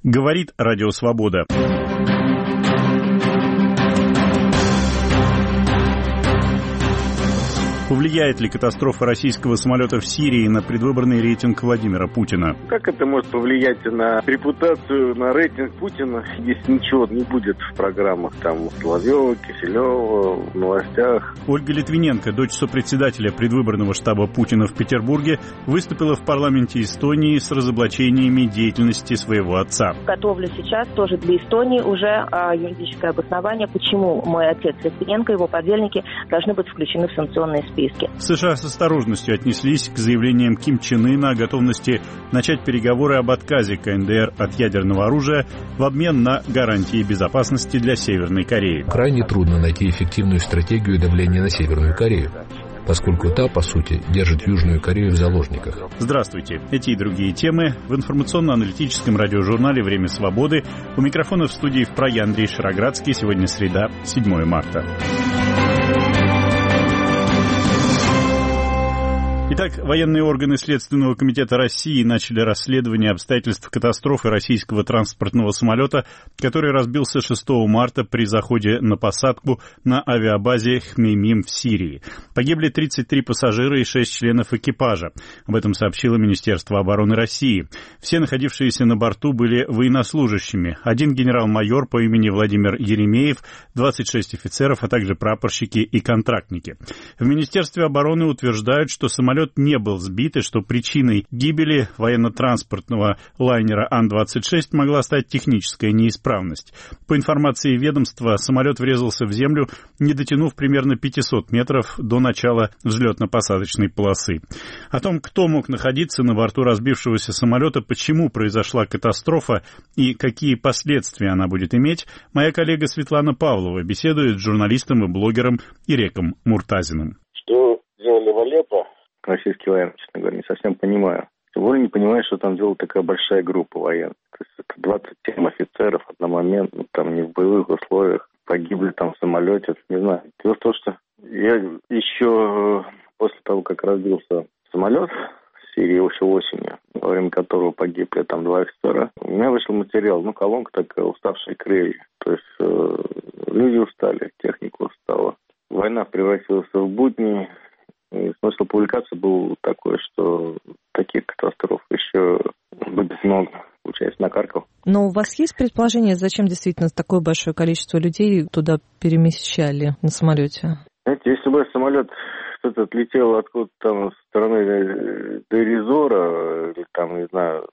Говорит Радио Свобода. Повлияет ли катастрофа российского самолета в Сирии на предвыборный рейтинг Владимира Путина? Как это может повлиять на репутацию, на рейтинг Путина, если ничего не будет в программах там Соловьева, Киселева, в новостях? Ольга Литвиненко, дочь сопредседателя предвыборного штаба Путина в Петербурге, выступила в парламенте Эстонии с разоблачениями деятельности своего отца. Готовлю сейчас тоже для Эстонии уже юридическое обоснование, почему мой отец Литвиненко и его подельники должны быть включены в санкционные списки. США с осторожностью отнеслись к заявлениям Ким Чен Ына о готовности начать переговоры об отказе КНДР от ядерного оружия в обмен на гарантии безопасности для Северной Кореи. Крайне трудно найти эффективную стратегию давления на Северную Корею, поскольку та, по сути, держит Южную Корею в заложниках. Здравствуйте. Эти и другие темы в информационно-аналитическом радиожурнале «Время свободы». У микрофона в студии в Праге Андрей Шароградский. Сегодня среда, 7 марта. Итак, военные органы Следственного комитета России начали расследование обстоятельств катастрофы российского транспортного самолета, который разбился 6 марта при заходе на посадку на авиабазе Хмеймим в Сирии. Погибли 33 пассажира и 6 членов экипажа. Об этом сообщило Министерство обороны России. Все находившиеся на борту были военнослужащими. Один генерал-майор по имени Владимир Еремеев, 26 офицеров, а также прапорщики и контрактники. В Министерстве обороны утверждают, что самолет не был сбит и что причиной гибели военно-транспортного лайнера Ан-26 могла стать техническая неисправность. По информации ведомства, самолет врезался в землю, не дотянув примерно 500 метров до начала взлетно-посадочной полосы. О том, кто мог находиться на борту разбившегося самолета, почему произошла катастрофа и какие последствия она будет иметь, моя коллега Светлана Павлова беседует с журналистом и блогером Иреком Муртазиным. Что делали в Алеппо? Российский военный, честно говоря, не совсем понимаю. Тем более не понимаю, что там делала такая большая группа военных. То есть это 27 офицеров одномоментно, там не в боевых условиях, погибли там в самолете, не знаю. Дело в том, что я еще после того, как разбился самолет в Сирии еще осенью, во время которого погибли там 2 офицера, у меня вышел материал, колонка такая, уставшие крылья. То есть люди устали, техника устала. Война превратилась в будни. И смысл публикации был такой, что таких катастроф еще будет много. Получается, накаркал. Но у вас есть предположение, зачем действительно такое большое количество людей туда перемещали на самолете? Знаете, если бы самолет кто-то отлетел откуда-то там со стороны Дейр-эз-Зора, или там, не знаю,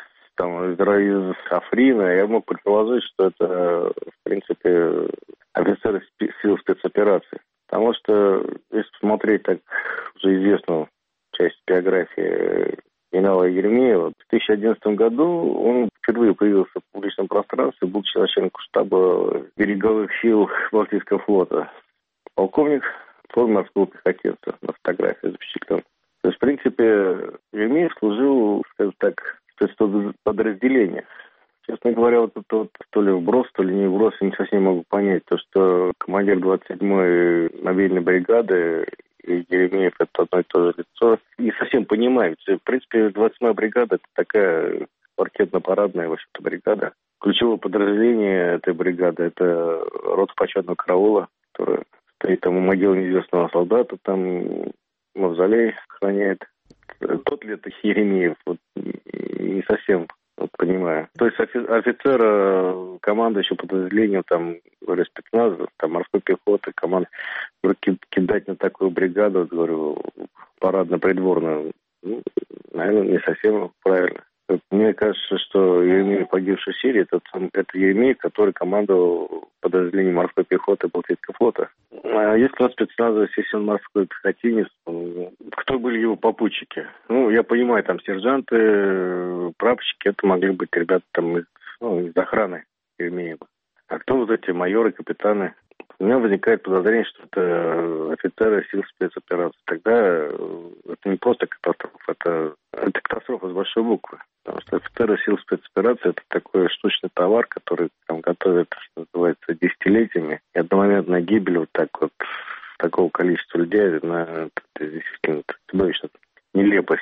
из Африна, я мог предположить, что это, в принципе, офицеры сил спецопераций. Потому что, если посмотреть так уже известную часть биографии генерала Еремеева, в 2011 году он впервые появился в публичном пространстве, будучи начальником штаба береговых сил Балтийского флота. Полковник в форме морского пехотинца на фотографии запечатлен. То есть, в принципе, Еремеев служил, скажем так, в спецподразделениях. Честно говоря, вот это вот то ли вброс, то ли не вброс, я не совсем могу понять. То, что командир 27-й мобильной бригады и Еремеев — это одно и то же лицо. Не совсем понимаю. В принципе, 27-я бригада — это такая паркетно-парадная, в общем-то, бригада. Ключевое подразделение этой бригады — это рота почетного караула, который стоит там у могилы неизвестного солдата, там мавзолей охраняет. Тот ли это Еремеев? Вот, не совсем понимаю. То есть офицер, командующий подразделением, там, говорю, спецназа, там, морской пехоты, команда, кидать на такую бригаду, вот, говорю, парадно-придворную, наверное, не совсем правильно. Мне кажется, что Еремеев, погибший в Сирии, это Еремеев, который командовал подразделением морской пехоты Балтийского флота. А если у нас спецназовый морской пехотинец, кто были его попутчики? Я понимаю, там сержанты, прапорщики, это могли быть ребята там из охраны Еремеева. А кто вот эти майоры, капитаны? У меня возникает подозрение, что это офицеры сил спецопераций. Тогда это не просто катастрофа, это катастрофа с большой буквы. Потому что офицеры сил спецопераций — это такой штучный товар, который там готовят, что называется, десятилетиями. И одномоментная гибель вот так вот такого количества людей, это действительно чудовищная нелепость.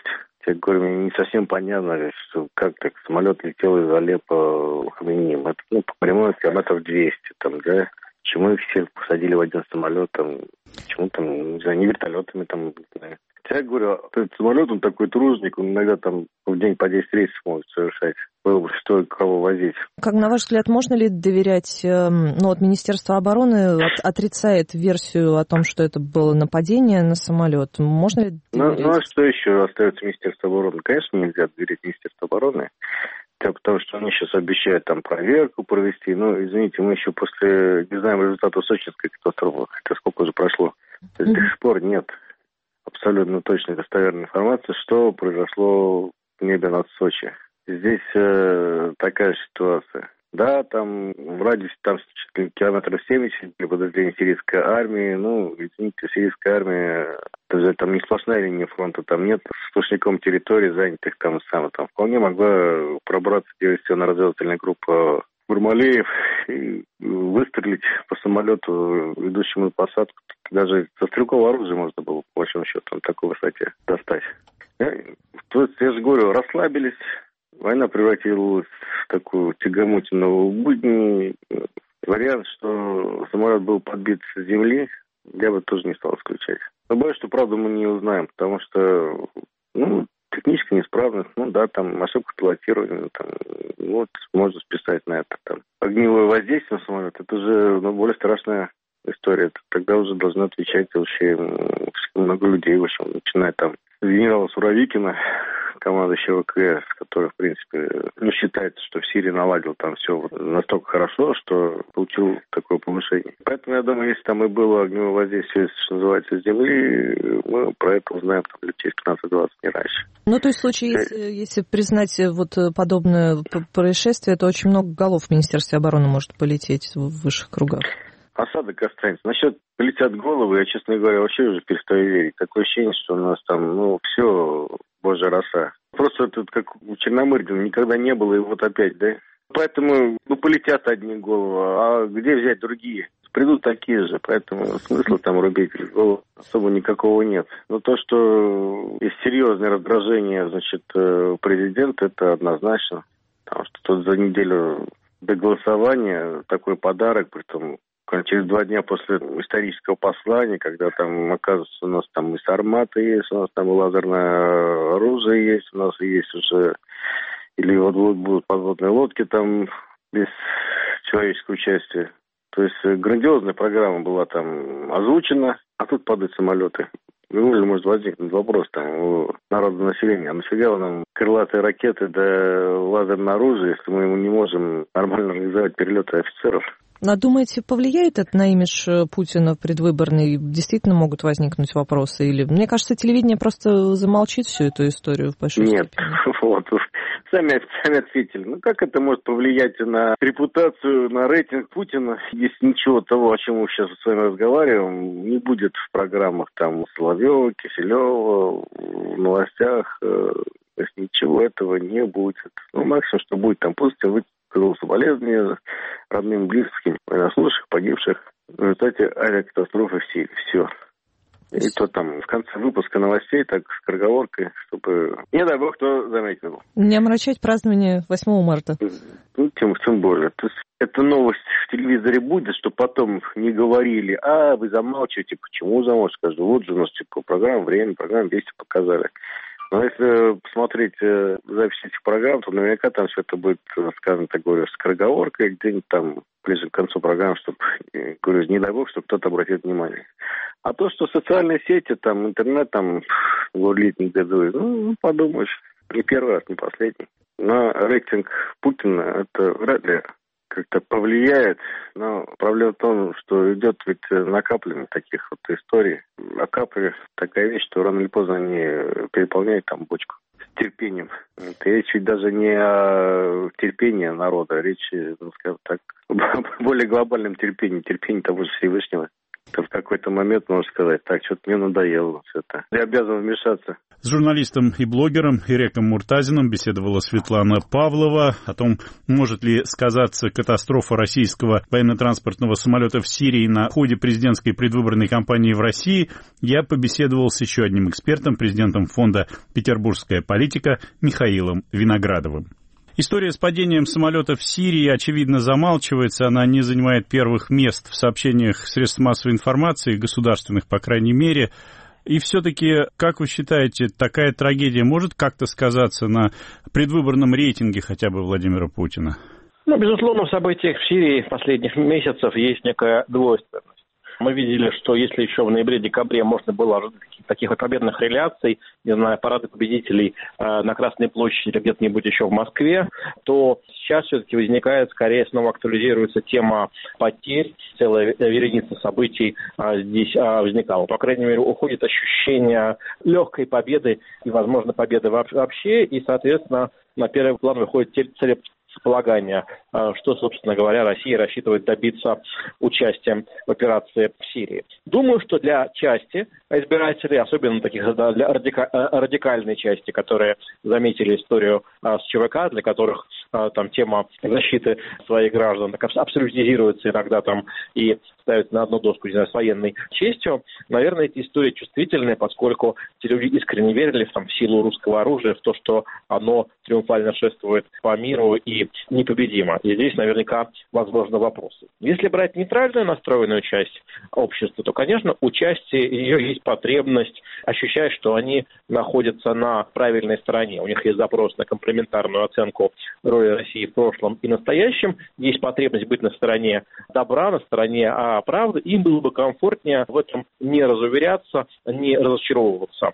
Я говорю, мне не совсем понятно, что как так самолет летел из Алеппо в Хмеймим. Это, по прямой километров 200 там, да. Почему их всех посадили в один самолет, там, почему там, не знаю, не вертолетами там, не знаю. Я говорю, этот самолет, он такой тружник, он иногда там в день по 10 рейсов может совершать. Было бы что кого возить. Как, на ваш взгляд, можно ли доверять, вот Министерство обороны отрицает версию о том, что это было нападение на самолет. Можно ли доверять? Ну, а что еще остается Министерство обороны? Конечно, нельзя доверять Министерству обороны. Потому что они сейчас обещают там проверку провести. Ну, извините, мы еще после не знаем результатов сочинской катастрофы, хотя сколько уже прошло. То есть до сих пор нет абсолютно точной достоверной информации, что произошло в небе над Сочи. Здесь такая ситуация. Да, там в радиусе там километров 70 для подразделения сирийской армии. Ну, извините, сирийская армия, там не сплошная линия фронта, там нет сплошняком территорий, занятых там самое. Там вполне могла пробраться диверсионно-разведывательная группа Бармалеев и выстрелить по самолету, идущему на посадку. Даже со стрелкового оружия можно было, по большому счету, на такой высоте достать. Я же говорю, расслабились. Война превратилась в такую тягомотину в будни. Вариант, что самолет был подбит с земли, я бы тоже не стал исключать. Но боюсь, что правду мы не узнаем, потому что, техническая неисправность, там ошибка пилотирования, можно списать на это. Там. Огневое воздействие на самолет, это уже более страшная история. Тогда уже должны отвечать вообще много людей, в общем, начиная там с генерала Суровикина, командующего ВКС, который, в принципе, считается, что в Сирии наладил там все настолько хорошо, что получил такое повышение. Поэтому, я думаю, если там и было огневое воздействие, что называется, с земли, мы про это узнаем там, через 15-20, не раньше. То есть в случае, если признать подобное происшествие, то очень много голов в Министерстве обороны может полететь в высших кругах. Осадок останется. Насчет полетят головы, я, честно говоря, вообще уже перестаю верить. Такое ощущение, что у нас там, все, божья роса. Просто это как у Черномырдина никогда не было, и вот опять, да? Поэтому, полетят одни головы, а где взять другие? Придут такие же, поэтому смысла там рубить голову особо никакого нет. Но то, что есть серьезное раздражение, президента, это однозначно. Потому что тут за неделю до голосования такой подарок, притом через 2 дня после исторического послания, когда там, оказывается, у нас там и сарматы есть, у нас там и лазерное оружие есть, у нас есть уже, или будут подводные лодки там без человеческого участия. То есть грандиозная программа была там озвучена, а тут падают самолеты. Невольно может возникнуть вопрос там у народного населения, а нафига нам крылатые ракеты да лазерное оружие, если мы ему не можем нормально организовать перелеты офицеров? А думаете, повлияет это на имидж Путина предвыборный? Действительно могут возникнуть вопросы? Или, мне кажется, телевидение просто замолчит всю эту историю в большой степени? Нет, сами ответили. Как это может повлиять на репутацию, на рейтинг Путина, если ничего того, о чем мы сейчас с вами разговариваем, не будет в программах там Соловьева, Киселева, в новостях, если ничего этого не будет. Максимум, что будет там Путин выказал соболезнования родным, близким, военнослужащих, погибших в результате авиакатастрофы в Сирии. Все. И то там в конце выпуска новостей, так скороговоркой, чтобы, не дай бог, кто заметил. Не омрачать празднование 8 марта. Тем более. То есть эта новость в телевизоре будет, что потом не говорили, вы замалчиваете, почему замалчиваете? Скажу, вот же у нас программа, время, программа, вести показали. Но если посмотреть запись этих программ, то наверняка там все это будет сказано, так говорю, скороговоркой, где-нибудь там ближе к концу программы, чтобы, говорю, не дай бог, чтобы кто-то обратит внимание. А то, что социальные сети, там, интернет, там, гурлит не бедует, подумаешь, не первый раз, не последний. На рейтинг Путина это вряд ли как-то повлияет, но проблема в том, что идет ведь накапливание таких вот историй. А капли такая вещь, что рано или поздно они переполняют там бочку с терпением. Речь ведь даже не о терпении народа, речь, скажем так, о более глобальном терпении того же Всевышнего. В какой-то момент можно сказать, так, что-то мне надоело все это. Я обязан вмешаться. С журналистом и блогером Иреком Муртазиным беседовала Светлана Павлова о том, может ли сказаться катастрофа российского военно-транспортного самолета в Сирии на ходе президентской предвыборной кампании в России. Я побеседовал с еще одним экспертом, президентом фонда «Петербургская политика» Михаилом Виноградовым. История с падением самолета в Сирии, очевидно, замалчивается. Она не занимает первых мест в сообщениях средств массовой информации, государственных, по крайней мере. И все-таки, как вы считаете, такая трагедия может как-то сказаться на предвыборном рейтинге хотя бы Владимира Путина? Безусловно, в событиях в Сирии последних месяцев есть некая двойственность. Мы видели, что если еще в ноябре-декабре можно было ожидать таких вот победных реляций, не знаю, парады победителей на Красной площади или где-нибудь еще в Москве, то сейчас все-таки возникает, скорее снова актуализируется тема потерь, целая вереница событий здесь возникала. По крайней мере, уходит ощущение легкой победы и, возможно, победы вообще, и, соответственно, на первый план выходит целеполагание, что, собственно говоря, Россия рассчитывает добиться участия в операции в Сирии. Думаю, что для части избирателей, особенно таких для радикальной части, которые заметили историю с ЧВК, для которых там тема защиты своих граждан так абсолютизируется иногда там и ставится на одну доску, не знаю, с военной честью, наверное, эти истории чувствительные, поскольку те люди искренне верили в силу русского оружия, в то, что оно триумфально шествует по миру и непобедимо. И здесь наверняка возможны вопросы. Если брать нейтральную настроенную часть общества, то, конечно, у части ее есть потребность ощущать, что они находятся на правильной стороне. У них есть запрос на комплементарную оценку роли России в прошлом и настоящем. Есть потребность быть на стороне добра, на стороне правды. Им было бы комфортнее в этом не разуверяться, не разочаровываться.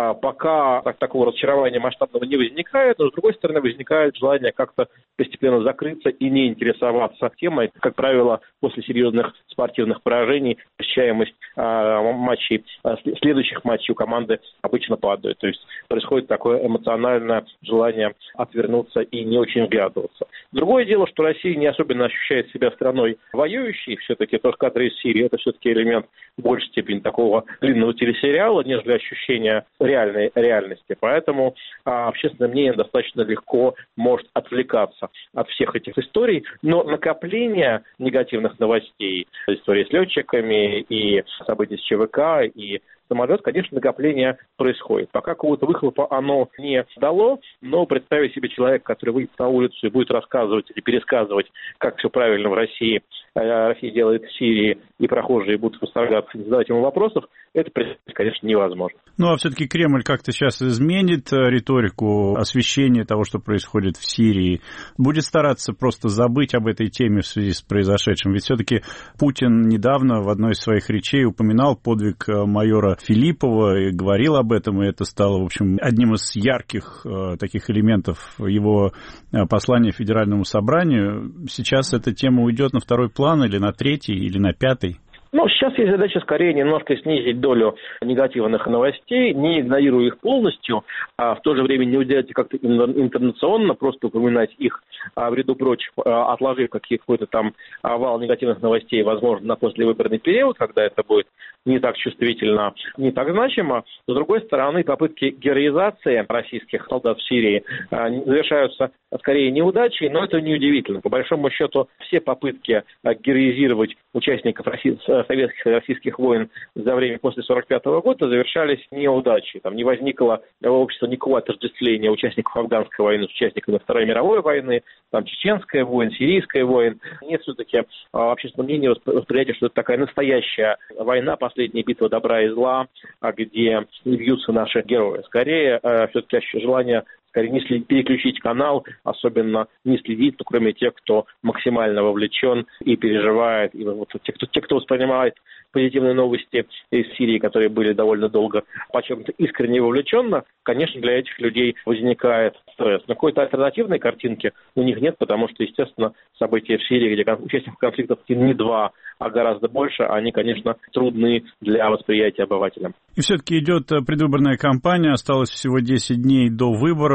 Пока такого разочарования масштабного не возникает, но, с другой стороны, возникает желание как-то постепенно закрыться и не интересоваться темой. Как правило, после серьезных спортивных поражений посещаемость матчей, следующих матчей у команды обычно падает. То есть происходит такое эмоциональное желание отвернуться и не очень вглядываться. Другое дело, что Россия не особенно ощущает себя страной воюющей. Все-таки тот кадр из Сирии — это все-таки элемент в большей степени такого длинного телесериала, нежели ощущения реальной реальности. Поэтому общественное мнение достаточно легко может отвлекаться от всех этих историй, но накопление негативных новостей, истории с летчиками и события с ЧВК и самолет, конечно, накопление происходит. Пока какого-то выхлопа оно не дало, но представить себе человека, который выйдет на улицу и будет рассказывать или пересказывать, как все правильно в России, Россия делает в Сирии, и прохожие будут восторгаться и задавать ему вопросов, это, конечно, невозможно. Ну, а все-таки Кремль как-то сейчас изменит риторику освещения того, что происходит в Сирии, будет стараться просто забыть об этой теме в связи с произошедшим. Ведь все-таки Путин недавно в одной из своих речей упоминал подвиг майора Филиппова и говорил об этом, и это стало, в общем, одним из ярких таких элементов его послания Федеральному собранию. Сейчас эта тема уйдет на второй план или на третий, или на пятый? Сейчас есть задача скорее немножко снизить долю негативных новостей, не игнорируя их полностью, а в то же время не уделять как-то интонационно, просто упоминать их в ряду прочих, отложив какой-то там вал негативных новостей, возможно, на послевыборный период, когда это будет не так чувствительно, не так значимо. С другой стороны, попытки героизации российских солдат в Сирии завершаются скорее неудачей, но это неудивительно. По большому счету, все попытки героизировать участников советских и российских войн за время после 1945 года завершались неудачей. Там не возникло в обществе никакого отождествления участников афганской войны с участниками Второй мировой войны, там чеченская война, сирийская война. Нет все-таки общественного мнения восприятия, что это такая настоящая война, последняя битва добра и зла, где бьются наши герои. Скорее, все-таки желание не переключить канал, особенно не следить, кроме тех, кто максимально вовлечен и переживает. И вот те, кто воспринимает позитивные новости из Сирии, которые были довольно долго подчеркнуты искренне вовлеченно, конечно, для этих людей возникает стресс. Но какой-то альтернативной картинки у них нет, потому что, естественно, события в Сирии, где участников конфликтов не два, а гораздо больше, они, конечно, трудны для восприятия обывателям. И все-таки идет предвыборная кампания, осталось всего 10 дней до выборов.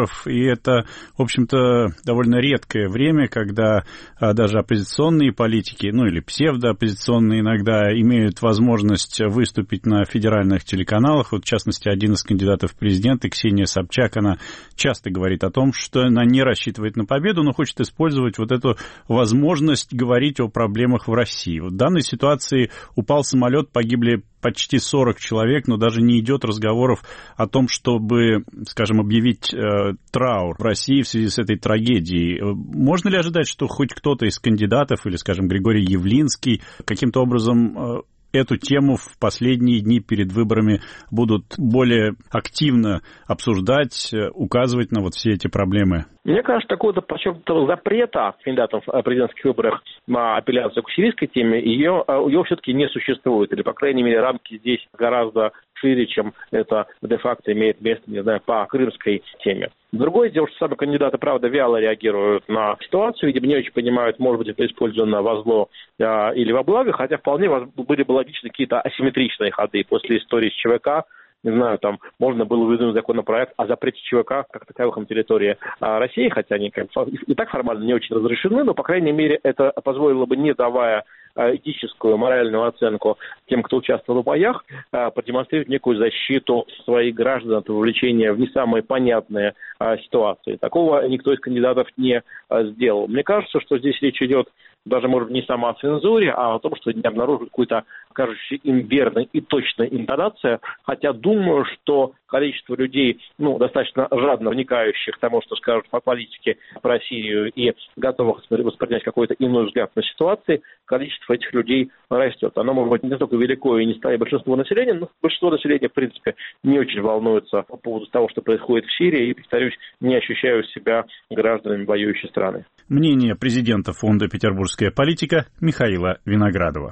выборов, и это, в общем-то, довольно редкое время, когда даже оппозиционные политики, или псевдооппозиционные иногда, имеют возможность выступить на федеральных телеканалах. Вот, в частности, один из кандидатов в президенты, Ксения Собчак, она часто говорит о том, что она не рассчитывает на победу, но хочет использовать вот эту возможность говорить о проблемах в России. В данной ситуации упал самолет, погибли почти 40 человек, но даже не идет разговоров о том, чтобы, скажем, объявить траур в России в связи с этой трагедией. Можно ли ожидать, что хоть кто-то из кандидатов, или, скажем, Григорий Явлинский, каким-то образом эту тему в последние дни перед выборами будут более активно обсуждать, указывать на вот все эти проблемы? Мне кажется, такого подчеркнутого запрета кандидатов в президентских выборах на апелляцию к сирийской теме, ее все-таки не существует. Или, по крайней мере, рамки здесь гораздо шире, чем это де-факто имеет место, по крымской теме. Другое дело, что сами кандидаты, правда, вяло реагируют на ситуацию, видимо, не очень понимают, может быть, это использовано во зло или во благо, хотя вполне были бы логичны какие-то асимметричные ходы после истории с ЧВК. Не знаю, там можно было выдвинуть законопроект о запрете ЧВК как таковых на территории России, хотя они и так формально не очень разрешены, но, по крайней мере, это позволило бы, не давая этическую, моральную оценку тем, кто участвовал в боях, продемонстрировать некую защиту своих граждан от вовлечения в не самые понятные ситуации. Такого никто из кандидатов не сделал. Мне кажется, что здесь речь идет даже, может быть, не сама о цензуре, а о том, что не обнаруживают какую-то кажущуюся им верной и точной интонацию, хотя думаю, что количество людей, достаточно жадно вникающих в тому, что скажут по политике про Сирию и готовых воспринять какой-то иной взгляд на ситуацию, количество этих людей растет. Оно может быть не настолько велико и не станет большинство населения, но большинство населения, в принципе, не очень волнуется по поводу того, что происходит в Сирии, и, повторюсь, не ощущают себя гражданами воюющей страны. Мнение президента фонда «Петербургская политика» Михаила Виноградова.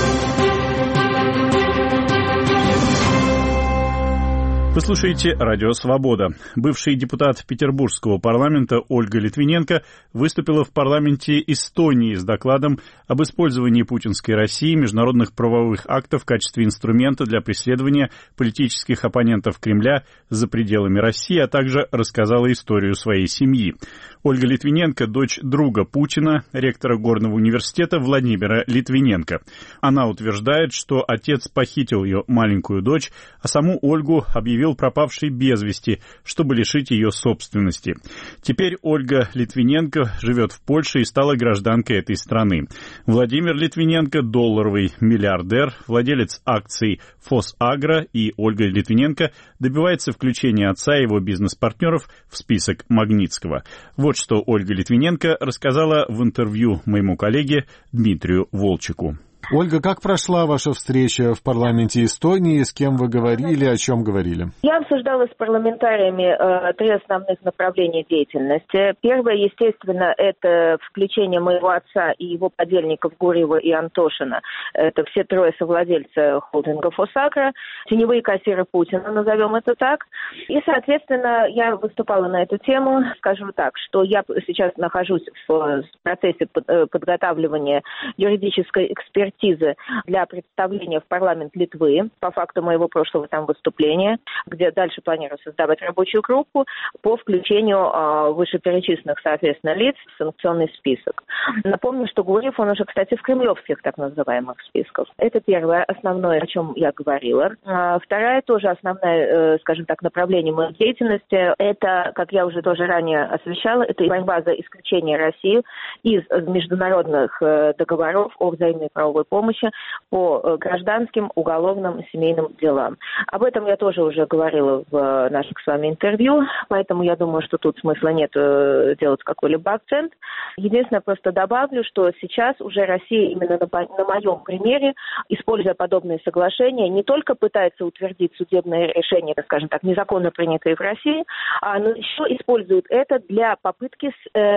Вы слушаете «Радио Свобода». Бывший депутат Петербургского парламента Ольга Литвиненко выступила в парламенте Эстонии с докладом об использовании путинской России международных правовых актов в качестве инструмента для преследования политических оппонентов Кремля за пределами России, а также рассказала историю своей семьи. Ольга Литвиненко – дочь друга Путина, ректора Горного университета Владимира Литвиненко. Она утверждает, что отец похитил ее маленькую дочь, а саму Ольгу объявил пропавшей без вести, чтобы лишить ее собственности. Теперь Ольга Литвиненко живет в Польше и стала гражданкой этой страны. Владимир Литвиненко – долларовый миллиардер, владелец акций «Фосагро», и Ольга Литвиненко добивается включения отца и его бизнес-партнеров в список Магнитского. Вот что Ольга Литвиненко рассказала в интервью моему коллеге Дмитрию Волчеку. Ольга, как прошла ваша встреча в парламенте Эстонии? С кем вы говорили, о чем говорили? Я обсуждала с парламентариями три основных направления деятельности. Первое, естественно, это включение моего отца и его подельников Гурьева и Антошина. Это все трое совладельцы холдинга «Фосагро», теневые кассиры Путина, назовем это так. И, соответственно, я выступала на эту тему. Скажу так, что я сейчас нахожусь в процессе подготавливания юридической экспертизы для представления в парламент Литвы по факту моего прошлого там выступления, где дальше планирую создавать рабочую группу по включению вышеперечисленных, соответственно, лиц в санкционный список. Напомню, что Гурьев, он уже, кстати, в кремлевских так называемых списках. Это первое, основное, о чем я говорила. Второе, тоже основное, скажем так, направление моей деятельности, это, как я уже тоже ранее освещала, это борьба за исключение России из международных договоров о взаимной правовой помощи по гражданским, уголовным, семейным делам. Об этом я тоже уже говорила в наших с вами интервью, поэтому я думаю, что тут смысла нет делать какой-либо акцент. Единственное, просто добавлю, что сейчас уже Россия именно на моем примере, используя подобные соглашения, не только пытается утвердить судебное решение, скажем так, незаконно принятые в России, но еще использует это для попытки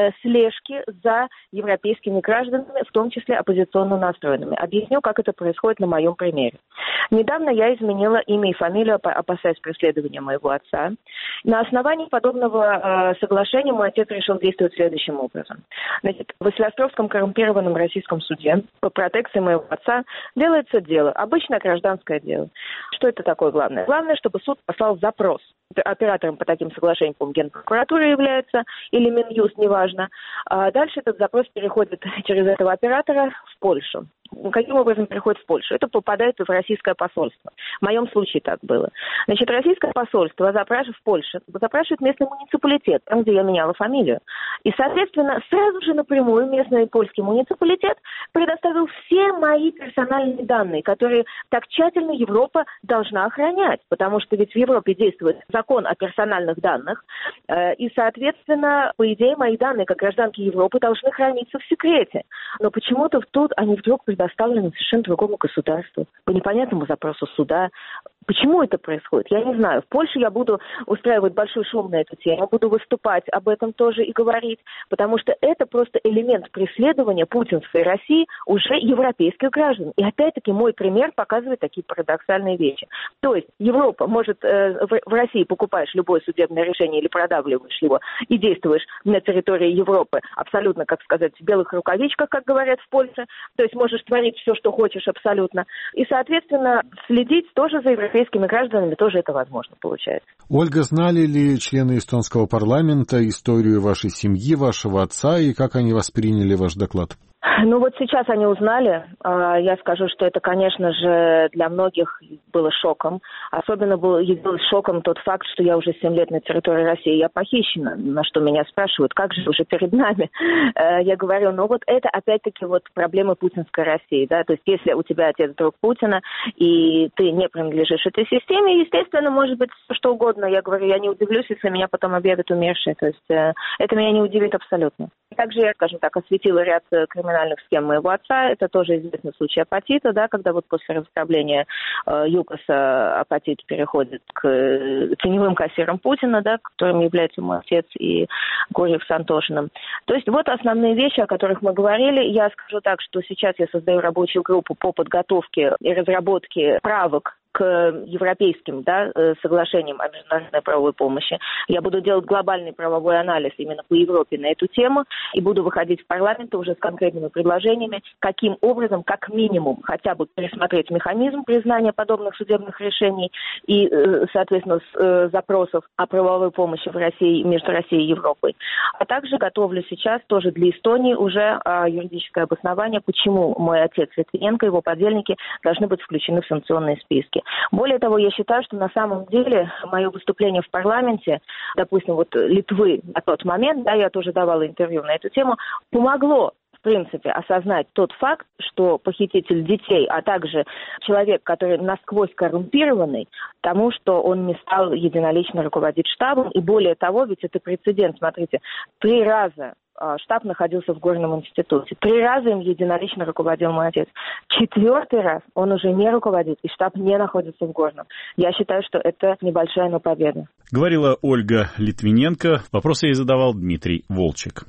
слежки за европейскими гражданами, в том числе оппозиционно настроенными. Объясню, как это происходит на моем примере. Недавно я изменила имя и фамилию, опасаясь преследования моего отца. На основании подобного соглашения мой отец решил действовать следующим образом. Значит, в Василиостровском коррумпированном российском суде по протекции моего отца делается дело, обычное гражданское дело. Что это такое главное? Главное, чтобы суд послал запрос Оператором по таким соглашениям, по-моему, Генпрокуратура является, или Минюст, неважно. А дальше этот запрос переходит через этого оператора в Польшу. Каким образом переходит в Польшу? Это попадает в российское посольство. В моем случае так было. Значит, российское посольство в Польше запрашивает местный муниципалитет, там, где я меняла фамилию. И, соответственно, сразу же напрямую местный польский муниципалитет предоставил все мои персональные данные, которые так тщательно Европа должна охранять, потому что ведь в Европе действует закон о персональных данных, и, соответственно, по идее, мои данные, как гражданки Европы, должны храниться в секрете. Но почему-то тут они вдруг предоставлены совершенно другому государству, по непонятному запросу суда. Почему это происходит? Я не знаю. В Польше я буду устраивать большой шум на эту тему, буду выступать об этом тоже и говорить, потому что это просто элемент преследования путинской России уже европейских граждан. И опять-таки мой пример показывает такие парадоксальные вещи. То есть Европа может, в России покупаешь любое судебное решение или продавливаешь его и действуешь на территории Европы абсолютно, как сказать, в белых рукавичках, как говорят в Польше. То есть можешь творить все, что хочешь абсолютно. И, соответственно, следить тоже за европейскими гражданами тоже это возможно получается. Ольга, знали ли члены эстонского парламента историю вашей семьи, вашего отца, и как они восприняли ваш доклад? Ну вот сейчас они узнали. Я скажу, что это, конечно же, для многих было шоком. Особенно был шоком тот факт, что я уже 7 лет на территории России, я похищена. На что меня спрашивают, как же уже перед нами? Я говорю, ну вот это опять-таки вот проблемы путинской России. Да? То есть если у тебя отец друг Путина, и ты не принадлежишь этой системе, естественно, может быть что угодно. Я говорю, я не удивлюсь, если меня потом объявят умершей. То есть это меня не удивит абсолютно. Также я, скажем так, осветила ряд криминальных схем моего отца. Это тоже известный случай апатита, да, когда вот после разграбления ЮКОСа апатит переходит к теневым кассирам Путина, да, которым является мой отец и Гурьев с Антошиным. То есть вот основные вещи, о которых мы говорили. Я скажу так, что сейчас я создаю рабочую группу по подготовке и разработке правок к европейским, да, соглашениям о международной правовой помощи. Я буду делать глобальный правовой анализ именно по Европе на эту тему и буду выходить в парламент уже с конкретными предложениями, каким образом, как минимум, хотя бы пересмотреть механизм признания подобных судебных решений и, соответственно, запросов о правовой помощи в России, между Россией и Европой. А также готовлю сейчас тоже для Эстонии уже юридическое обоснование, почему мой отец Литвиненко и его подельники должны быть включены в санкционные списки. Более того, я считаю, что на самом деле мое выступление в парламенте, допустим, вот Литвы на тот момент, да, я тоже давала интервью на эту тему, помогло, в принципе, осознать тот факт, что похититель детей, а также человек, который насквозь коррумпированный, тому, что он не стал единолично руководить штабом. И более того, ведь это прецедент, смотрите, 3 раза штаб находился в Горном институте. 3 раза им единолично руководил мой отец. 4-й раз он уже не руководит, и штаб не находится в Горном. Я считаю, что это небольшая, но победа. Говорила Ольга Литвиненко. Вопросы ей задавал Дмитрий Волчек.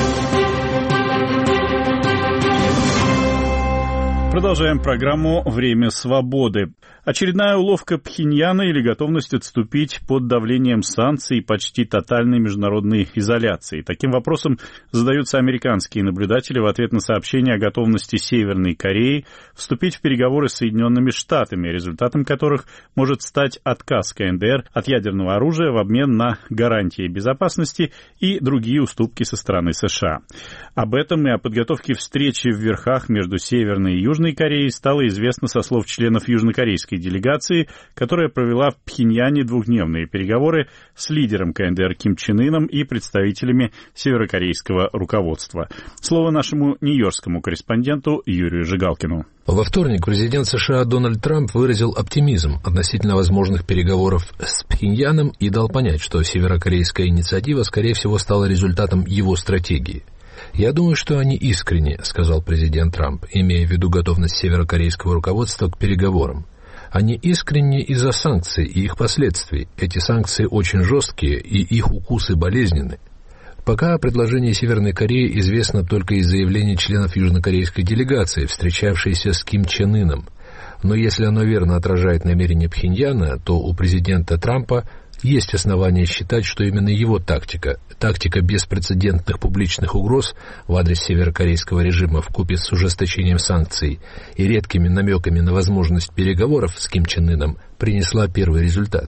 Продолжаем программу «Время свободы». Очередная уловка Пхеньяна или готовность отступить под давлением санкций и почти тотальной международной изоляции. Таким вопросом задаются американские наблюдатели в ответ на сообщение о готовности Северной Кореи вступить в переговоры с Соединенными Штатами, результатом которых может стать отказ КНДР от ядерного оружия в обмен на гарантии безопасности и другие уступки со стороны США. Об этом и о подготовке встречи в верхах между Северной и Южной Кореей стало известно со слов членов южнокорейской делегации, которая провела в Пхеньяне 2-дневные переговоры с лидером КНДР Ким Чен Ыном и представителями северокорейского руководства. Слово нашему нью-йоркскому корреспонденту Юрию Жигалкину. Во вторник президент США Дональд Трамп выразил оптимизм относительно возможных переговоров с Пхеньяном и дал понять, что северокорейская инициатива, скорее всего, стала результатом его стратегии. «Я думаю, что они искренне», — сказал президент Трамп, имея в виду готовность северокорейского руководства к переговорам. «Они искренне из-за санкций и их последствий. Эти санкции очень жесткие, и их укусы болезненны». Пока о предложении Северной Кореи известно только из заявлений членов южнокорейской делегации, встречавшейся с Ким Чен Ыном. Но если оно верно отражает намерения Пхеньяна, то у президента Трампа есть основания считать, что именно его тактика беспрецедентных публичных угроз в адрес северокорейского режима вкупе с ужесточением санкций и редкими намеками на возможность переговоров с Ким Чен Ыном принесла первый результат.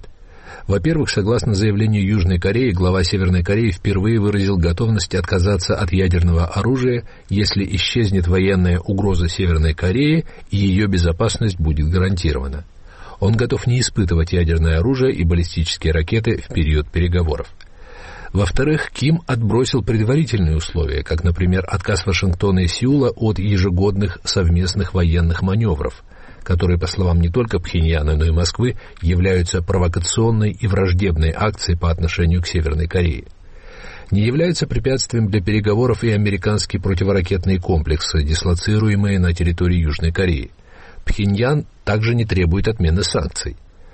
Во-первых, согласно заявлению Южной Кореи, глава Северной Кореи впервые выразил готовность отказаться от ядерного оружия, если исчезнет военная угроза Северной Кореи и ее безопасность будет гарантирована. Он готов не испытывать ядерное оружие и баллистические ракеты в период переговоров. Во-вторых, Ким отбросил предварительные условия, как, например, отказ Вашингтона и Сеула от ежегодных совместных военных маневров, которые, по словам не только Пхеньяна, но и Москвы, являются провокационной и враждебной акцией по отношению к Северной Корее. Не являются препятствием для переговоров и американские противоракетные комплексы, дислоцируемые на территории Южной Кореи. Пхеньян также не требует отмены санкций.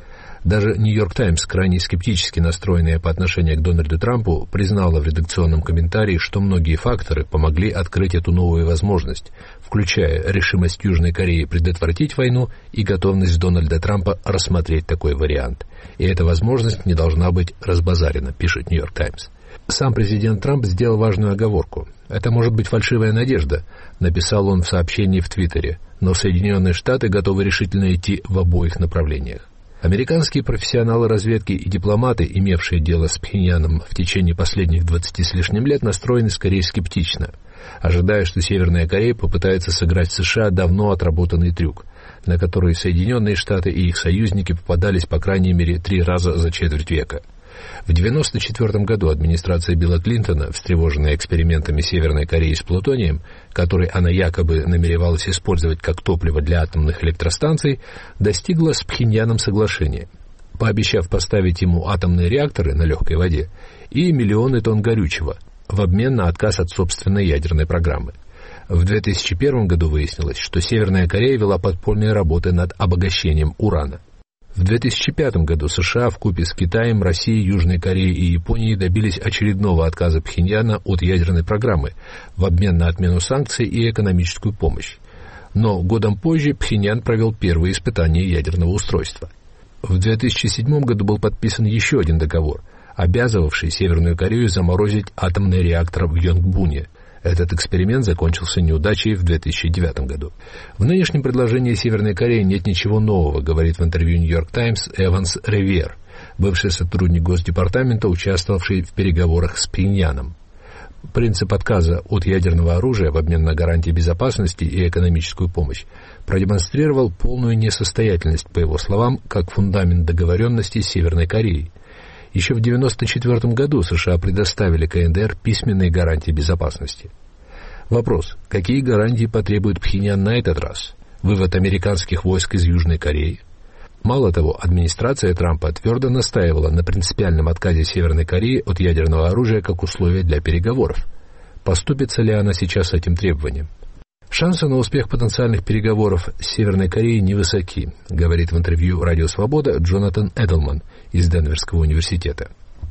Даже «Нью-Йорк Таймс», крайне скептически настроенная по отношению к Дональду Трампу, признала в редакционном комментарии, что многие факторы помогли открыть эту новую возможность, включая решимость Южной Кореи предотвратить войну и готовность Дональда Трампа рассмотреть такой вариант. И эта возможность не должна быть разбазарена, пишет «Нью-Йорк Таймс». Сам президент Трамп сделал важную оговорку. «Это может быть фальшивая надежда», написал он в сообщении в Твиттере, но Соединенные Штаты готовы решительно идти в обоих направлениях. Американские профессионалы разведки и дипломаты, имевшие дело с Пхеньяном в течение последних 20 с лишним лет, настроены скорее скептично, ожидая, что Северная Корея попытается сыграть в США давно отработанный трюк, на который Соединенные Штаты и их союзники попадались по крайней мере 3 раза за четверть века. В 1994 году администрация Билла Клинтона, встревоженная экспериментами Северной Кореи с плутонием, который она якобы намеревалась использовать как топливо для атомных электростанций, достигла с Пхеньяном соглашения, пообещав поставить ему атомные реакторы на легкой воде и миллионы тонн горючего в обмен на отказ от собственной ядерной программы. В 2001 году выяснилось, что Северная Корея вела подпольные работы над обогащением урана. В 2005 году США вкупе с Китаем, Россией, Южной Кореей и Японией добились очередного отказа Пхеньяна от ядерной программы в обмен на отмену санкций и экономическую помощь. Но годом позже Пхеньян провел первые испытания ядерного устройства. В 2007 году был подписан еще один договор, обязывавший Северную Корею заморозить атомный реактор в Йонгбуне. Этот эксперимент закончился неудачей в 2009 году. В нынешнем предложении Северной Кореи нет ничего нового, говорит в интервью «Нью-Йорк Таймс» Эванс Ривьер, бывший сотрудник Госдепартамента, участвовавший в переговорах с Пхеньяном. Принцип отказа от ядерного оружия в обмен на гарантии безопасности и экономическую помощь продемонстрировал полную несостоятельность, по его словам, как фундамент договоренности с Северной Кореей. Еще в 1994 году США предоставили КНДР письменные гарантии безопасности. Вопрос: какие гарантии потребует Пхеньян на этот раз? Вывод американских войск из Южной Кореи? Мало того, администрация Трампа твердо настаивала на принципиальном отказе Северной Кореи от ядерного оружия как условия для переговоров. Поступится ли она сейчас с этим требованием? Шансы на успех потенциальных переговоров с Северной Кореей невысоки, говорит в интервью «Радио Свобода» Джонатан Эдлман из Денверского университета.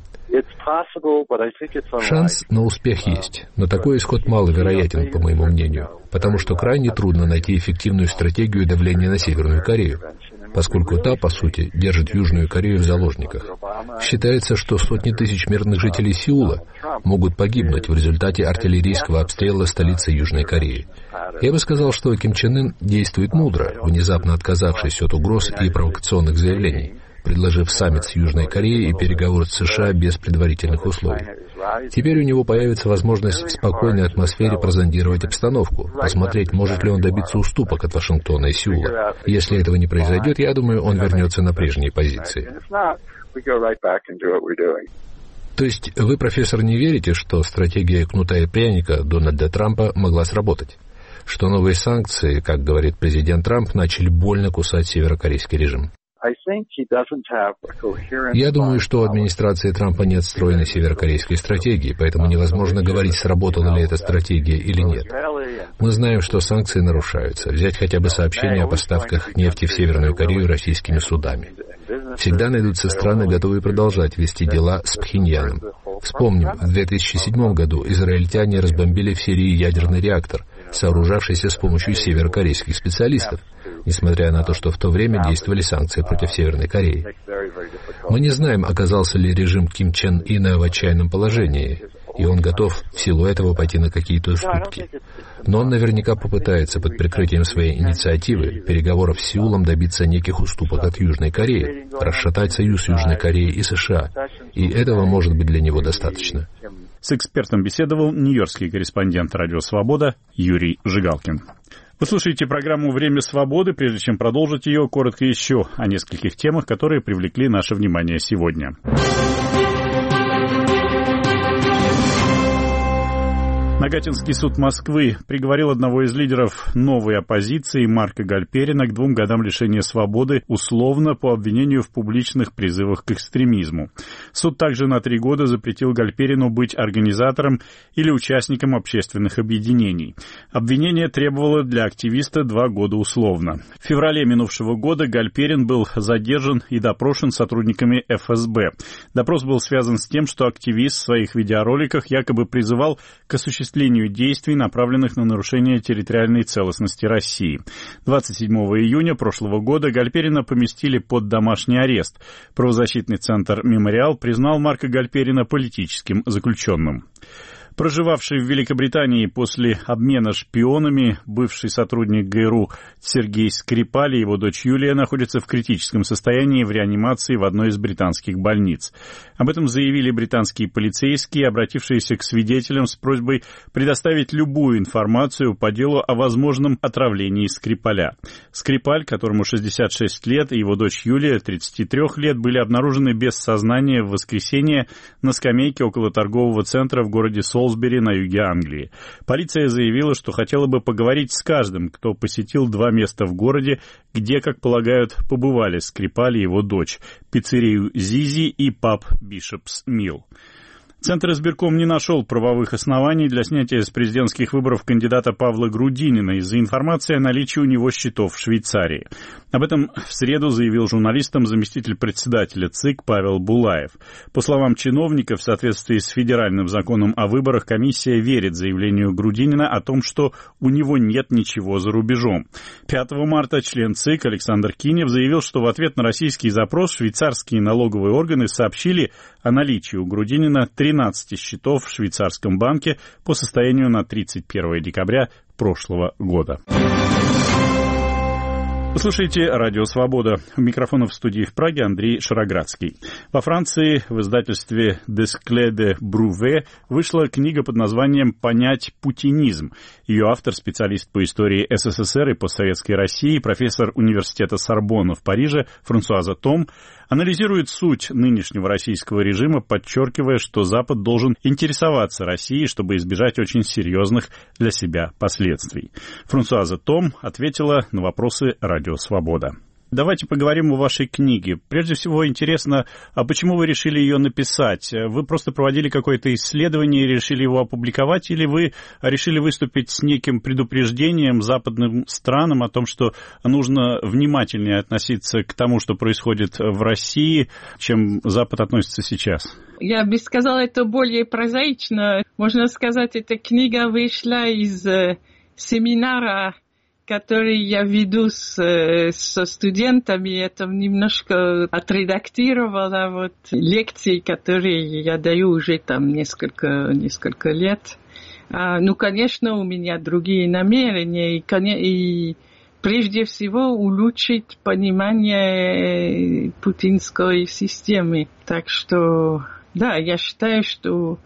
Шанс на успех есть, но такой исход маловероятен, по моему мнению, потому что крайне трудно найти эффективную стратегию давления на Северную Корею, поскольку та, по сути, держит Южную Корею в заложниках. Считается, что сотни тысяч мирных жителей Сеула могут погибнуть в результате артиллерийского обстрела столицы Южной Кореи. Я бы сказал, что Ким Чен Ын действует мудро, внезапно отказавшись от угроз и провокационных заявлений, предложив саммит с Южной Кореей и переговоры с США без предварительных условий. Теперь у него появится возможность в спокойной атмосфере прозондировать обстановку, посмотреть, может ли он добиться уступок от Вашингтона и Сеула. Если этого не произойдет, я думаю, он вернется на прежние позиции. То есть вы, профессор, не верите, что стратегия кнута и пряника Дональда Трампа могла сработать? Что новые санкции, как говорит президент Трамп, начали больно кусать северокорейский режим? Я думаю, что у администрации Трампа нет стройной северокорейской стратегии, поэтому невозможно говорить, сработала ли эта стратегия или нет. Мы знаем, что санкции нарушаются. Взять хотя бы сообщение о поставках нефти в Северную Корею российскими судами. Всегда найдутся страны, готовые продолжать вести дела с Пхеньяном. Вспомним, в 2007 году израильтяне разбомбили в Сирии ядерный реактор, сооружавшийся с помощью северокорейских специалистов, несмотря на то, что в то время действовали санкции против Северной Кореи. Мы не знаем, оказался ли режим Ким Чен Ына в отчаянном положении, и он готов в силу этого пойти на какие-то уступки. Но он наверняка попытается под прикрытием своей инициативы переговоров с Сеулом добиться неких уступок от Южной Кореи, расшатать союз Южной Кореи и США. И этого может быть для него достаточно. С экспертом беседовал нью-йоркский корреспондент «Радио Свобода» Юрий Жигалкин. Вы слушаете программу «Время свободы». Прежде чем продолжить ее, коротко еще о нескольких темах, которые привлекли наше внимание сегодня. Нагатинский суд Москвы приговорил одного из лидеров новой оппозиции Марка Гальперина к 2 годам лишения свободы условно по обвинению в публичных призывах к экстремизму. Суд также на 3 года запретил Гальперину быть организатором или участником общественных объединений. Обвинение требовало для активиста 2 года условно. В феврале минувшего года Гальперин был задержан и допрошен сотрудниками ФСБ. Допрос был связан с тем, что активист в своих видеороликах якобы призывал к осуществлению действий, направленных на нарушение территориальной целостности России. 27 июня прошлого года Гальперина поместили под домашний арест. Правозащитный центр «Мемориал» признал Марка Гальперина политическим заключенным. Проживавший в Великобритании после обмена шпионами бывший сотрудник ГРУ Сергей Скрипаль и его дочь Юлия находятся в критическом состоянии в реанимации в одной из британских больниц. Об этом заявили британские полицейские, обратившиеся к свидетелям с просьбой предоставить любую информацию по делу о возможном отравлении Скрипаля. Скрипаль, которому 66 лет, и его дочь Юлия, 33 лет, были обнаружены без сознания в воскресенье на скамейке около торгового центра в городе Солсбери на юге Англии. Полиция заявила, что хотела бы поговорить с каждым, кто посетил 2 места в городе, где, как полагают, побывали Скрипаль и его дочь – пиццерию «Зизи» и паб «Бишопс Милл». Центр избирком не нашел правовых оснований для снятия с президентских выборов кандидата Павла Грудинина из-за информации о наличии у него счетов в Швейцарии. Об этом в среду заявил журналистам заместитель председателя ЦИК Павел Булаев. По словам чиновника, в соответствии с федеральным законом о выборах, комиссия верит заявлению Грудинина о том, что у него нет ничего за рубежом. 5 марта член ЦИК Александр Кинев заявил, что в ответ на российский запрос швейцарские налоговые органы сообщили о наличии у Грудинина 13 счетов в швейцарском банке по состоянию на 31 декабря прошлого года. Вы слушаете «Радио Свобода». У микрофона в студии в Праге Андрей Шароградский. Во Франции в издательстве «Desclés de Brouwer» вышла книга под названием «Понять путинизм». Ее автор, специалист по истории СССР и постсоветской России, профессор университета Сорбонна в Париже Франсуаза Том, анализирует суть нынешнего российского режима, подчеркивая, что Запад должен интересоваться Россией, чтобы избежать очень серьезных для себя последствий. Франсуаза Том ответила на вопросы «Радио Свобода». Давайте поговорим о вашей книге. Прежде всего, интересно, а почему вы решили ее написать? Вы просто проводили какое-то исследование и решили его опубликовать, или вы решили выступить с неким предупреждением западным странам о том, что нужно внимательнее относиться к тому, что происходит в России, чем Запад относится сейчас? Я бы сказала, это более прозаично. Можно сказать, эта книга вышла из семинара, который я веду со студентами. Это немножко отредактировала лекции, которые я даю уже там несколько лет. Конечно, у меня другие намерения, и прежде всего улучшить понимание путинской системы. Так что, да, я считаю, что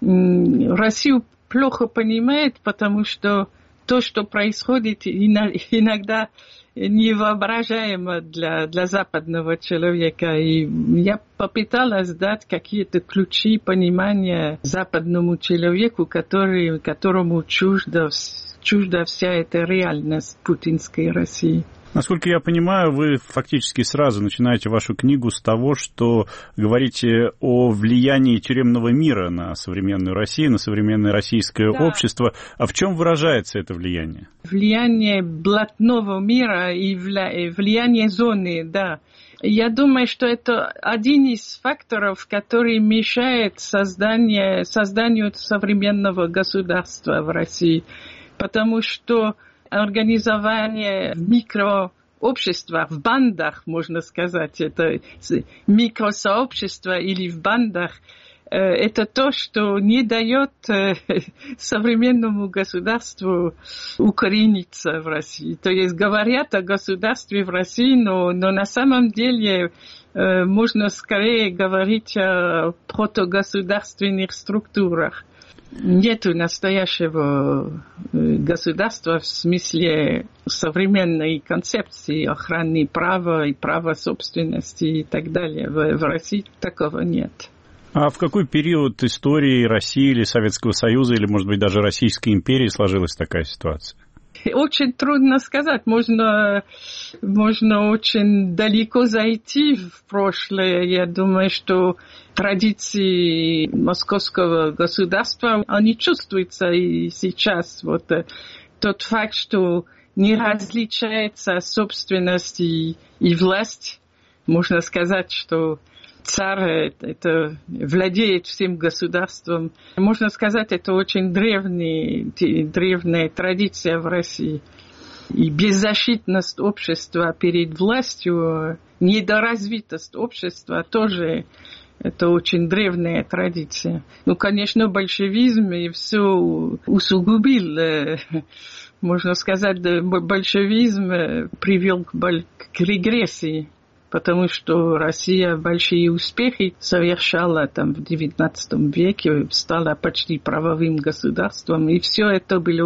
Россию плохо понимает, потому что то, что происходит, иногда невоображаемо для западного человека. И я попыталась дать какие-то ключи понимания западному человеку, которому чужда вся эта реальность путинской России. Насколько я понимаю, вы фактически сразу начинаете вашу книгу с того, что говорите о влиянии тюремного мира на современную Россию, на современное российское общество. А в чем выражается это влияние? Влияние блатного мира и влияние зоны, да. Я думаю, что это один из факторов, который мешает созданию современного государства в России, потому что организование микрообщества в бандах, можно сказать, это микросообщество или в бандах, это то, что не дает современному государству укорениться в России. То есть говорят о государстве в России, но на самом деле можно скорее говорить о протогосударственных структурах. Нет настоящего государства в смысле современной концепции охраны права и права собственности и так далее. В России такого нет. А в какой период истории России или Советского Союза, или, может быть, даже Российской империи сложилась такая ситуация? Очень трудно сказать. Можно очень далеко зайти в прошлое. Я думаю, что традиции московского государства, они чувствуются и сейчас. Вот тот факт, что не различается собственность и власть, можно сказать, что царь это владеет всем государством. Можно сказать, это очень древняя традиция в России. И беззащитность общества перед властью, недоразвитость общества тоже это очень древняя традиция. Ну, конечно, большевизм и все усугубил. Можно сказать, большевизм привел к регрессии. Потому что Россия большие успехи совершала там в XIX веке, стала почти правовым государством, и все это было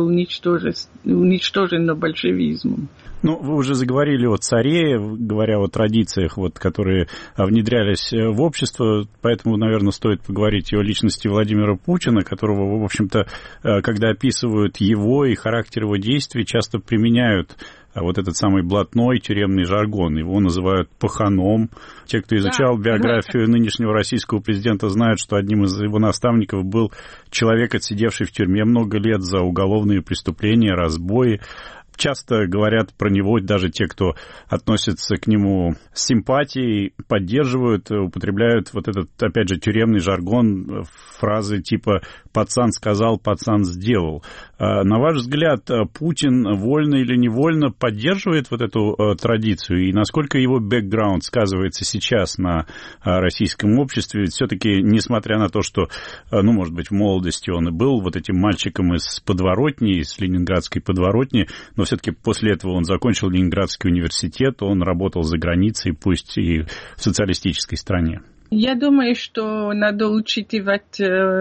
уничтожено большевизмом. Ну, вы уже заговорили о царе, говоря о традициях, которые внедрялись в общество, поэтому, наверное, стоит поговорить и о личности Владимира Путина, которого, в общем-то, когда описывают его и характер его действий, часто применяют вот этот самый блатной тюремный жаргон. Его называют паханом. Те, кто изучал биографию нынешнего российского президента, знают, что одним из его наставников был человек, отсидевший в тюрьме много лет за уголовные преступления, разбои. Часто говорят про него даже те, кто относится к нему с симпатией, поддерживают, употребляют вот этот, опять же, тюремный жаргон, фразы типа «пацан сказал, пацан сделал». На ваш взгляд, Путин вольно или невольно поддерживает вот эту традицию? И насколько его бэкграунд сказывается сейчас на российском обществе? Ведь все-таки, несмотря на то, что, может быть, в молодости он и был вот этим мальчиком из подворотни, из ленинградской подворотни, но все-таки после этого он закончил Ленинградский университет, он работал за границей, пусть и в социалистической стране. Я думаю, что надо учитывать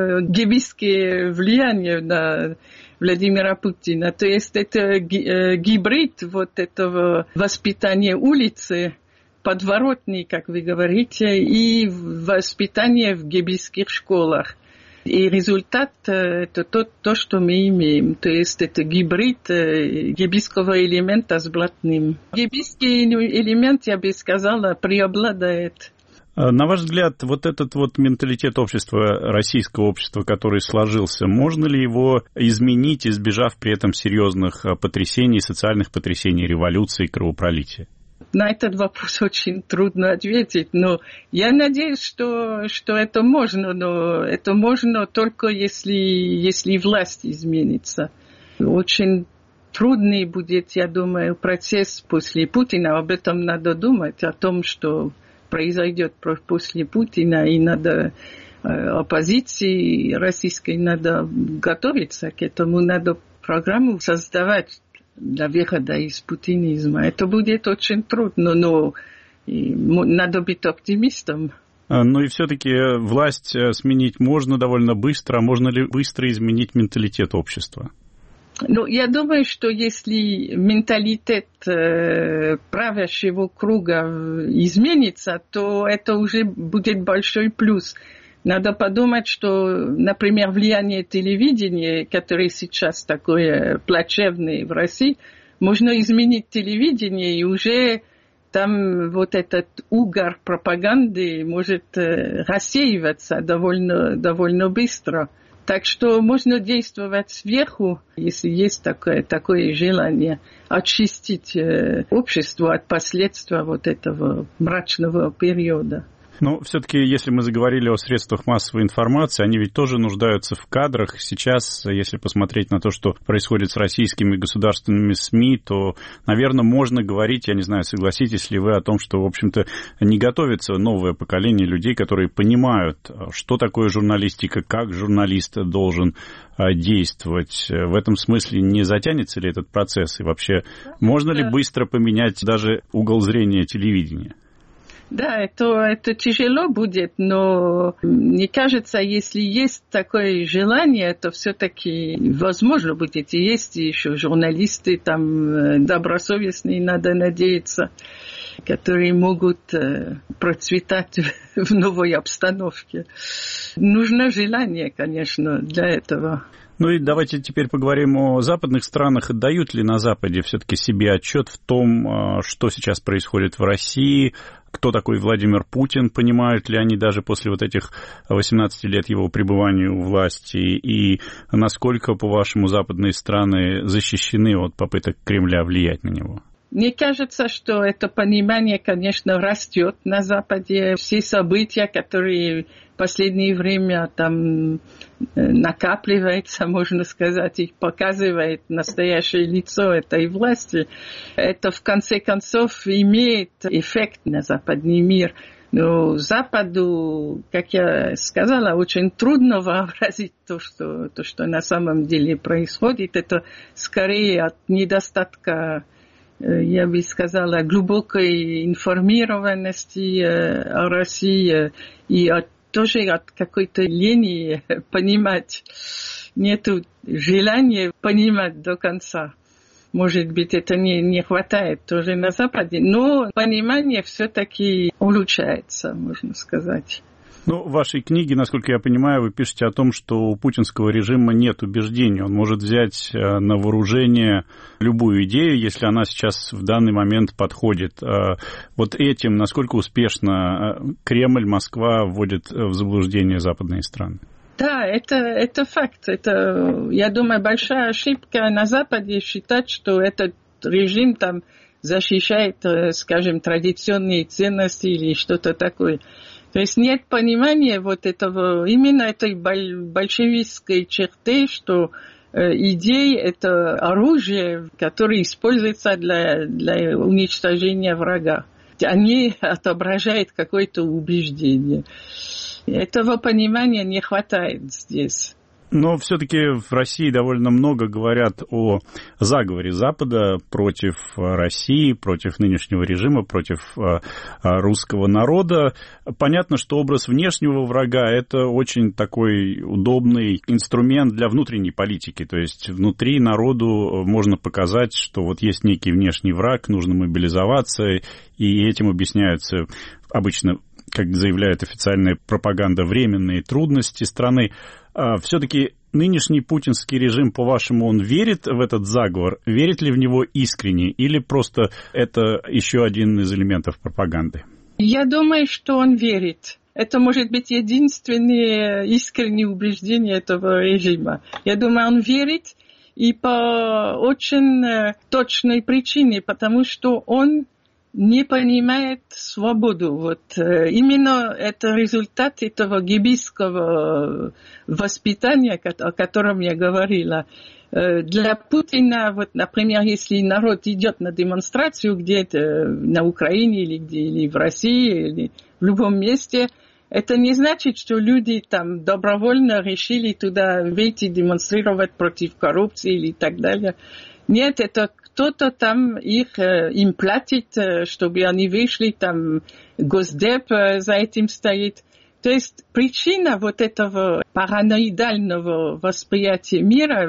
гибийское влияние на Владимира Путина. То есть это гибрид вот этого воспитания улицы, подворотни, как вы говорите, и воспитания в гибийских школах. И результат – это то, что мы имеем. То есть это гибрид гибийского элемента с блатным. Гибийский элемент, я бы сказала, преобладает. На ваш взгляд, вот этот менталитет общества, российского общества, который сложился, можно ли его изменить, избежав при этом серьезных потрясений, социальных потрясений, революций, кровопролития? На этот вопрос очень трудно ответить, но я надеюсь, что это можно, но это можно только если власть изменится. Очень трудный будет, я думаю, процесс после Путина. Об этом надо думать, о том, что произойдет после Путина, и надо оппозиции российской надо готовиться к этому, надо программу создавать для выхода из путинизма. Это будет очень трудно, но надо быть оптимистом. Ну и все-таки власть сменить можно довольно быстро. Можно ли быстро изменить менталитет общества? Ну, я думаю, что если менталитет правящего круга изменится, то это уже будет большой плюс. Надо подумать, что, например, влияние телевидения, которое сейчас такое плачевное в России, можно изменить телевидение, и уже там вот этот угар пропаганды может рассеиваться довольно быстро. Так что можно действовать сверху, если есть такое желание, очистить общество от последствий вот этого мрачного периода. Но все-таки, если мы заговорили о средствах массовой информации, они ведь тоже нуждаются в кадрах. Сейчас, если посмотреть на то, что происходит с российскими государственными СМИ, то, наверное, можно говорить, я не знаю, согласитесь ли вы о том, что, в общем-то, не готовится новое поколение людей, которые понимают, что такое журналистика, как журналист должен действовать. В этом смысле не затянется ли этот процесс? И вообще, можно ли быстро поменять даже угол зрения телевидения? Да, это тяжело будет, но мне кажется, если есть такое желание, то все-таки возможно будет. И есть еще журналисты там добросовестные, надо надеяться, которые могут процветать в новой обстановке. Нужно желание, конечно, для этого. Ну и давайте теперь поговорим о западных странах. Отдают ли на Западе все-таки себе отчет в том, что сейчас происходит в России, кто такой Владимир Путин, понимают ли они даже после вот этих 18 лет его пребывания у власти, и насколько, по-вашему, западные страны защищены от попыток Кремля влиять на него? Мне кажется, что это понимание, конечно, растет на Западе. Все события, которые в последнее время там накапливаются, можно сказать, и показывает настоящее лицо этой власти, это в конце концов имеет эффект на западный мир. Но Западу, как я сказала, очень трудно вообразить то, что на самом деле происходит. Это скорее от недостатка, я бы сказала, глубокой информированности о России и тоже от какой-то лени понимать. Нету желания понимать до конца. Может быть, это не хватает тоже на Западе, но понимание все-таки улучшается, можно сказать. Ну, в вашей книге, насколько я понимаю, вы пишете о том, что у путинского режима нет убеждений. Он может взять на вооружение любую идею, если она сейчас в данный момент подходит. Вот этим, насколько успешно Кремль, Москва вводят в заблуждение западные страны? Да, это факт. Это, я думаю, большая ошибка на Западе считать, что этот режим там защищает, скажем, традиционные ценности или что-то такое. То есть нет понимания вот этого, именно этой большевистской черты, что идеи – это оружие, которое используется для уничтожения врага. Они отображают какое-то убеждение. Этого понимания не хватает здесь. Но все-таки в России довольно много говорят о заговоре Запада против России, против нынешнего режима, против русского народа. Понятно, что образ внешнего врага – это очень такой удобный инструмент для внутренней политики. То есть внутри народу можно показать, что вот есть некий внешний враг, нужно мобилизоваться, и этим объясняются обычно, как заявляет официальная пропаганда, временные трудности страны. Все-таки нынешний путинский режим, по-вашему, он верит в этот заговор? Верит ли в него искренне? Или просто это еще один из элементов пропаганды? Я думаю, что он верит. Это может быть единственное искреннее убеждение этого режима. Я думаю, он верит, и по очень точной причине, потому что он не понимает свободу. Вот именно это результат этого гибийского воспитания, о котором я говорила. Для Путина, вот, например, если народ идет на демонстрацию где-то на Украине или в России, или в любом месте, это не значит, что люди там добровольно решили туда выйти демонстрировать против коррупции или так далее. Нет, это кто-то там им платит, чтобы они вышли, там Госдеп за этим стоит. То есть причина вот этого параноидального восприятия мира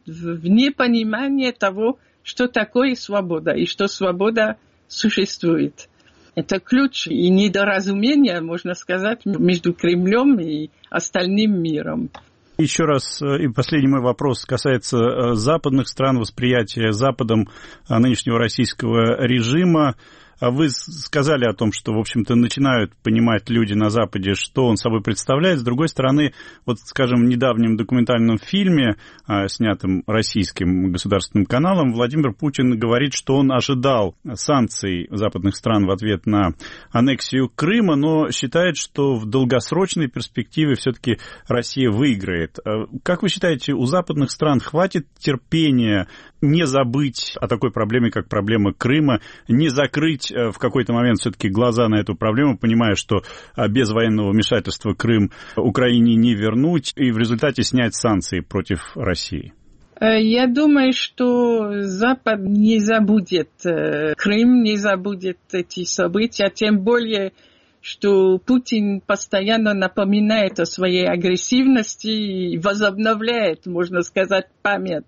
в непонимании того, что такое свобода и что свобода существует. Это ключ и недоразумение, можно сказать, между Кремлем и остальным миром. Еще раз, и последний мой вопрос касается западных стран, восприятия Западом нынешнего российского режима. Вы сказали о том, что, в общем-то, начинают понимать люди на Западе, что он собой представляет. С другой стороны, вот, скажем, в недавнем документальном фильме, снятом российским государственным каналом, Владимир Путин говорит, что он ожидал санкций западных стран в ответ на аннексию Крыма, но считает, что в долгосрочной перспективе все-таки Россия выиграет. Как вы считаете, у западных стран хватит терпения не забыть о такой проблеме, как проблема Крыма, не закрыть в какой-то момент все-таки глаза на эту проблему, понимая, что без военного вмешательства Крым Украине не вернуть, и в результате снять санкции против России? Я думаю, что Запад не забудет Крым, не забудет эти события, тем более, что Путин постоянно напоминает о своей агрессивности и возобновляет, можно сказать, память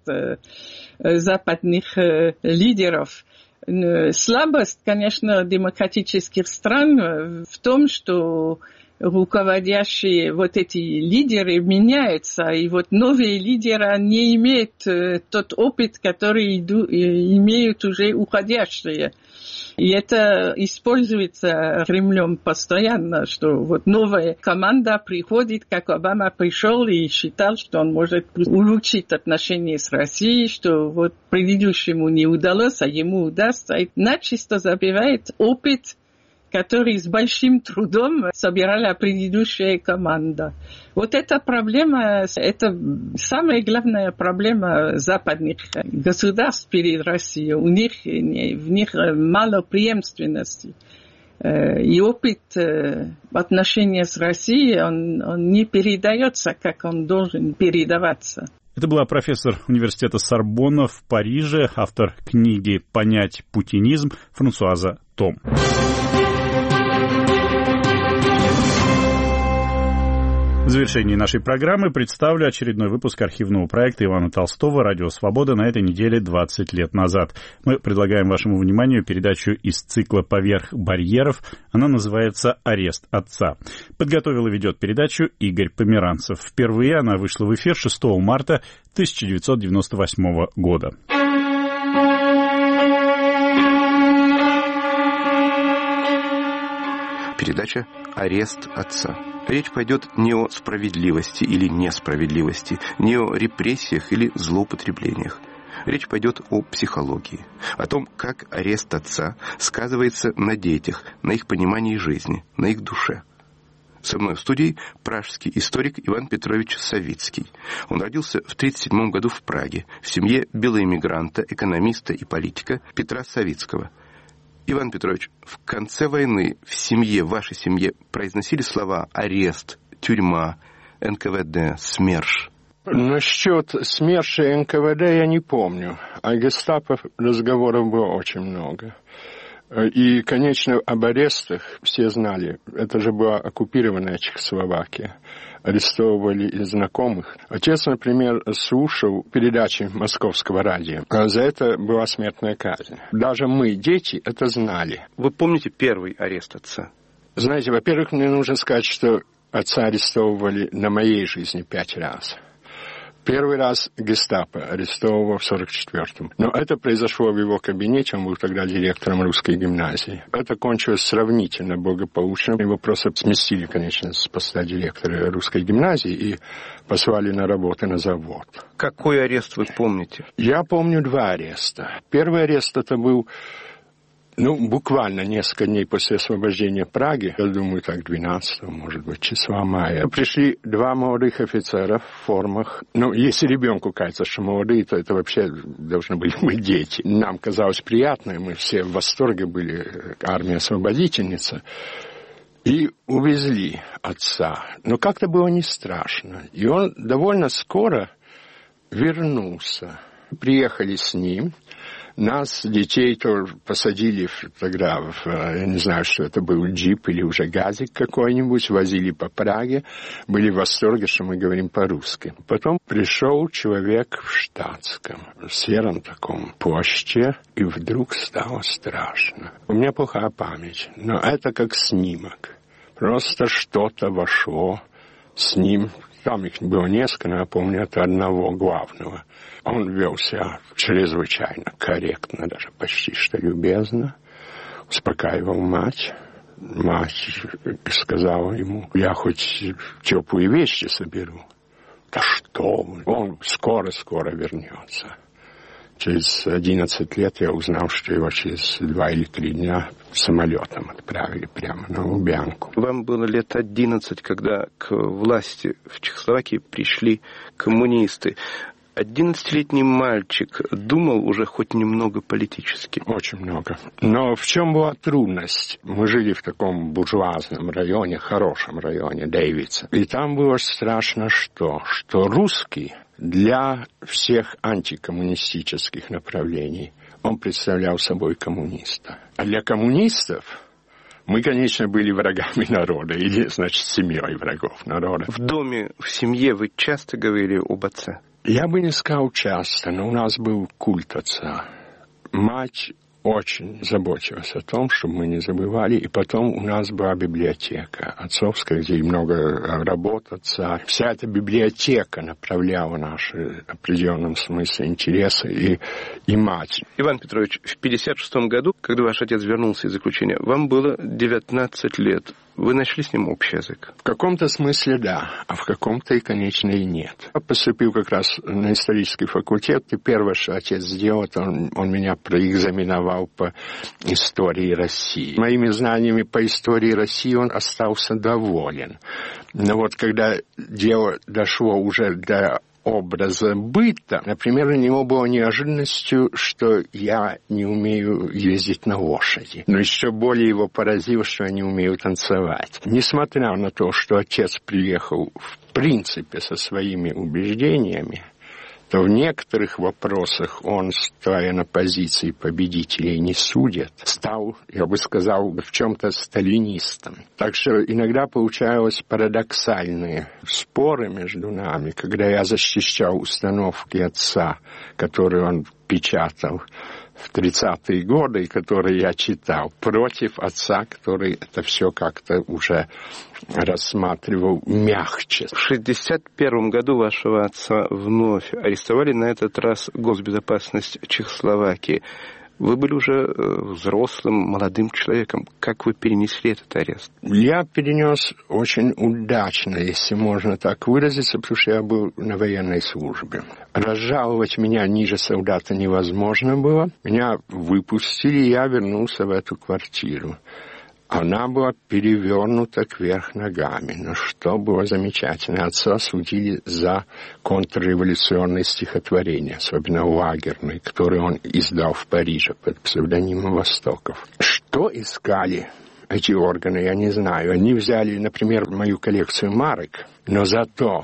западных лидеров. Слабость, конечно, демократических стран в том, что руководящие вот эти лидеры меняются, и вот новые лидеры не имеют тот опыт, который имеют уже уходящие. И это используется Кремлем постоянно, что вот новая команда приходит, как Обама пришел и считал, что он может улучшить отношения с Россией, что вот предыдущему не удалось, а ему удастся. И начисто забирает опыт, который с большим трудом собирала предыдущая команда. Вот эта проблема, это самая главная проблема западных государств перед Россией. В них мало преемственности. И опыт отношения с Россией, он не передается, как он должен передаваться. Это была профессор университета Сорбонна в Париже, автор книги «Понять путинизм» Франсуаза Том. В завершении нашей программы представлю очередной выпуск архивного проекта Ивана Толстого «Радио Свобода» на этой неделе 20 лет назад. Мы предлагаем вашему вниманию передачу из цикла «Поверх барьеров». Она называется «Арест отца». Подготовил и ведет передачу Игорь Померанцев. Впервые она вышла в эфир 6 марта 1998 года. Передача «Арест отца». Речь пойдет не о справедливости или несправедливости, не о репрессиях или злоупотреблениях. Речь пойдет о психологии, о том, как арест отца сказывается на детях, на их понимании жизни, на их душе. Со мной в студии пражский историк Иван Петрович Савицкий. Он родился в 1937 году в Праге, в семье белоэмигранта, экономиста и политика Петра Савицкого. Иван Петрович, в конце войны в семье, в вашей семье, произносили слова «арест», «тюрьма», «НКВД», «СМЕРШ»? Насчет СМЕРШа и НКВД я не помню. О гестапо разговоров было очень много. И, конечно, об арестах все знали. Это же была оккупированная Чехословакия. Арестовывали и знакомых. Отец, например, слушал передачи Московского радио. А за это была смертная казнь. Даже мы, дети, это знали. Вы помните первый арест отца? Знаете, во-первых, мне нужно сказать, что отца арестовывали на моей жизни 5 раз. Первый раз гестапо арестовывал в 1944-м. Но это произошло в его кабинете, он был тогда директором русской гимназии. Это кончилось сравнительно благополучно. Его просто сместили, конечно, с поста директора русской гимназии и послали на работу на завод. Какой арест вы помните? Я помню 2 ареста. Первый арест это был... буквально несколько дней после освобождения Праги, я думаю, так 12, может быть, числа мая, пришли 2 молодых офицера в формах. Если ребенку кажется, что молодые, то это вообще должны были быть дети. Нам казалось приятно, мы все в восторге были, армия-освободительница. И увезли отца. Но как-то было не страшно. И он довольно скоро вернулся. Приехали с ним. Нас, детей, тоже посадили тогда я не знаю, что это был, джип или уже газик какой-нибудь, возили по Праге, были в восторге, что мы говорим по-русски. Потом пришел человек в штатском, в сером таком плаще, и вдруг стало страшно. У меня плохая память, но это как снимок. Просто что-то вошло с ним. Там их было несколько, но я помню это одного главного. Он вел себя чрезвычайно корректно, даже почти что любезно. успокаивал мать. Мать сказала ему: я хоть теплые вещи соберу. Да что вы, он скоро вернется. Через 11 лет я узнал, что его через 2 или 3 дня самолетом отправили прямо на Лубянку. Вам было лет 11, когда к власти в Чехословакии пришли коммунисты. 11-летний мальчик думал уже хоть немного политически? Очень много. Но в чем была трудность? Мы жили в таком буржуазном районе, хорошем районе, Дейвица. И там было страшно что русский для всех антикоммунистических направлений, он представлял собой коммуниста. А для коммунистов мы, конечно, были врагами народа, или, значит, семьей врагов народа. В доме, в семье вы часто говорили об отце? Я бы не сказал часто, но у нас был культ отца. Мать очень заботилась о том, чтобы мы не забывали. И потом у нас была библиотека отцовская, где много работ отца. Вся эта библиотека направляла наши в определенном смысле интересы и мать. Иван Петрович, в 1956 году, когда ваш отец вернулся из заключения, вам было 19 лет. Вы нашли с ним общий язык? В каком-то смысле да, а в каком-то и, конечно, и нет. Я поступил как раз на исторический факультет, и первое, что отец сделал, он меня проэкзаменовал по истории России. Моими знаниями по истории России он остался доволен. Но вот когда дело дошло уже до образа быта, например, для него было неожиданностью, что я не умею ездить на лошади. Но еще более его поразило, что я не умею танцевать. Несмотря на то, что отец приехал в принципе со своими убеждениями, то в некоторых вопросах он, стоя на позиции победителей не судит, стал, я бы сказал, в чем-то сталинистом. Так что иногда получалось парадоксальные споры между нами, когда я защищал установки отца, которые он печатал в 30-е годы, которые я читал, против отца, который это все как-то уже рассматривал мягче. В 1961 году вашего отца вновь арестовали, на этот раз госбезопасность Чехословакии. Вы были уже взрослым, молодым человеком. Как вы перенесли этот арест? Я перенес очень удачно, если можно так выразиться, потому что я был на военной службе. Разжаловать меня ниже солдата невозможно было. Меня выпустили, и я вернулся в эту квартиру. Она была перевернута кверх ногами. Но что было замечательно, отца судили за контрреволюционные стихотворения, особенно лагерные, которые он издал в Париже под псевдонимом Востоков. Что искали эти органы, я не знаю. Они взяли, например, мою коллекцию марок, но зато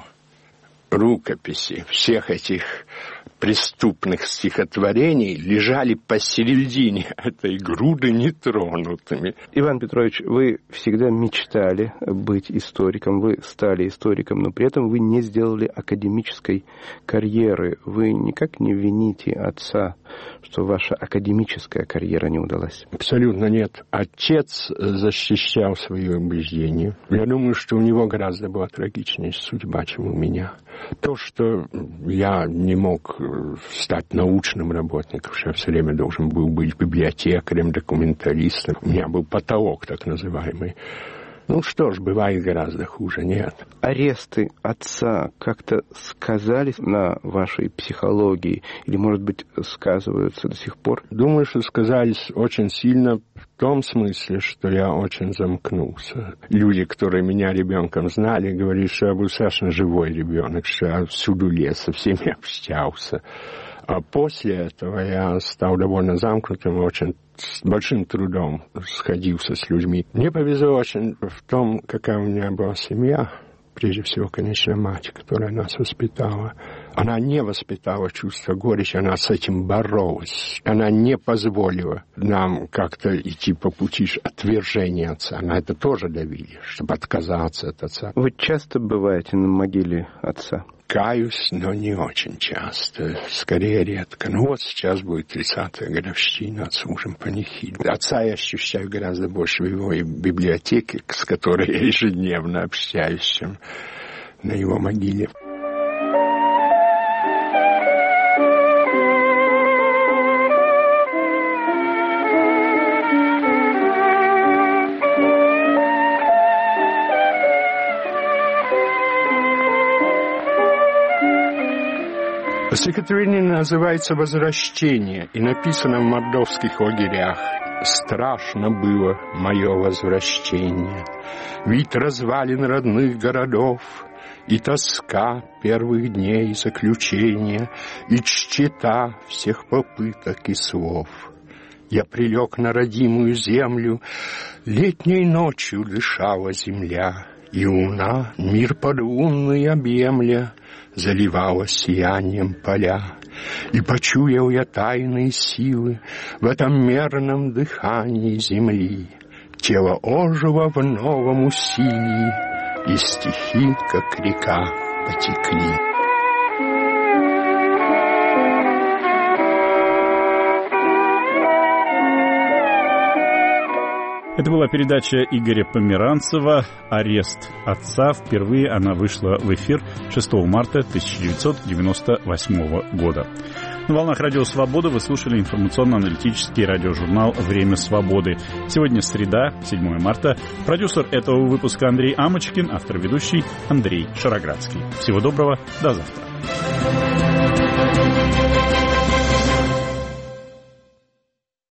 рукописи всех этих преступных стихотворений лежали посередине этой груды нетронутыми. Иван Петрович, вы всегда мечтали быть историком, вы стали историком, но при этом вы не сделали академической карьеры. Вы никак не вините отца, что ваша академическая карьера не удалась? Абсолютно нет. Отец защищал свои убеждения. Я думаю, что у него гораздо была трагичнее судьба, чем у меня. То, что я не мог стать научным работником, что я все время должен был быть библиотекарем, документалистом. У меня был потолок, так называемый. Ну что ж, бывает гораздо хуже, нет. Аресты отца как-то сказались на вашей психологии? Или, может быть, сказываются до сих пор? Думаю, что сказались очень сильно в том смысле, что я очень замкнулся. Люди, которые меня ребенком знали, говорили, что я был совершенно живой ребенок, что я всюду лез, со всеми общался. А после этого я стал довольно замкнутым и очень с большим трудом сходился с людьми. Мне повезло очень в том, какая у меня была семья. Прежде всего, конечно, мать, которая нас воспитала. Она не воспитала чувство горечи, она с этим боролась. Она не позволила нам как-то идти по пути отвержения отца. Она это тоже давили, чтобы отказаться от отца. Вы часто бываете на могиле отца? Каюсь, но не очень часто, скорее редко. Ну вот сейчас будет 30-я годовщина, отслужим панихиду. Отца я ощущаю гораздо больше в его библиотеке, с которой я ежедневно общаюсь, чем на его могиле. Стихотворение называется «Возвращение» и написано в мордовских лагерях. Страшно было мое возвращение. Вид развалин родных городов, и тоска первых дней заключения, и чета всех попыток и слов. Я прилег на родимую землю, летней ночью дышала земля, и луна, мир подлунный объемля, заливала сиянием поля. И почуял я тайные силы в этом мерном дыхании земли. Тело ожило в новом усилии, и стихи, как река, потекли. Это была передача Игоря Померанцева «Арест отца». Впервые она вышла в эфир 6 марта 1998 года. На волнах Радио Свобода вы слушали информационно-аналитический радиожурнал «Время свободы». Сегодня среда, 7 марта. Продюсер этого выпуска Андрей Амочкин, автор-ведущий Андрей Шароградский. Всего доброго, до завтра.